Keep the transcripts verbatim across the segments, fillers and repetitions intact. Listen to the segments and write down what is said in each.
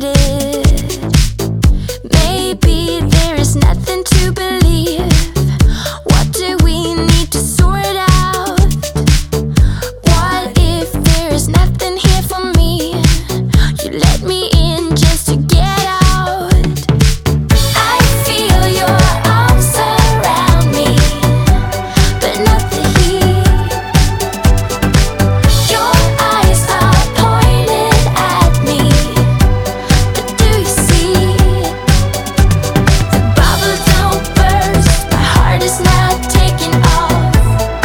needed. Maybe there is nothing to believe. What do we need to sort out? What if there is nothing here for me? You let me in just to get out. I feel your arms around me, but not the heat. Your eyes are pointed at me, but do you see? The bubble don't burst, my heart is not taking off.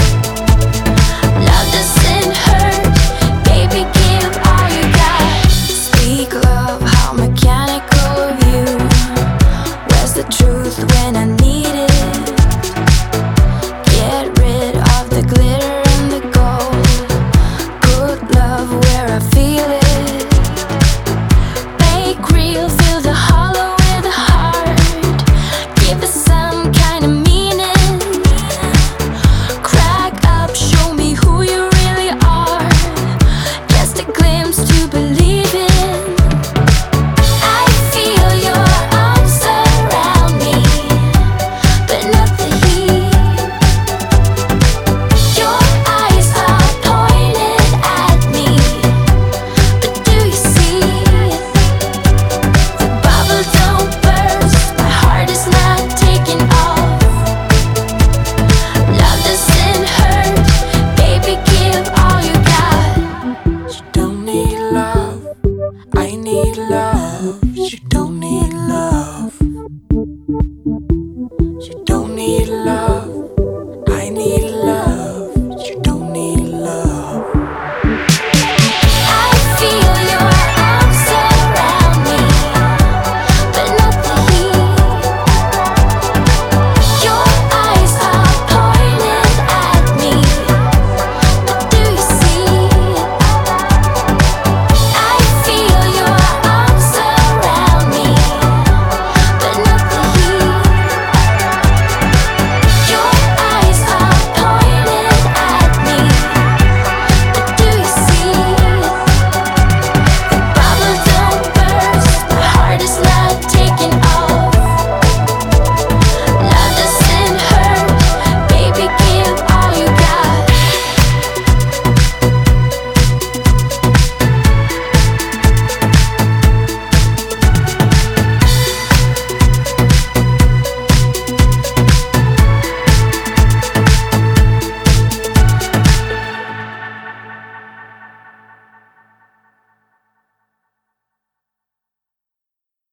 Love doesn't hurt, baby, give all you got. Speak love, how mechanical of you. Where's the truth when I need it? Get rid of the glitter and the gold. Good love where I feel it. Make real, fill the hollow with a heart. Give us some kind of meaning. Crack up, show me who you really are. Just a glimpse to believe in. I feel your arms around me, but not the heat. Your eyes are pointed at me, but do you see? The bubble don't burst, my heart is not taking off. Love doesn't hurt, baby, give all you got. You don't need love, I need love. You don't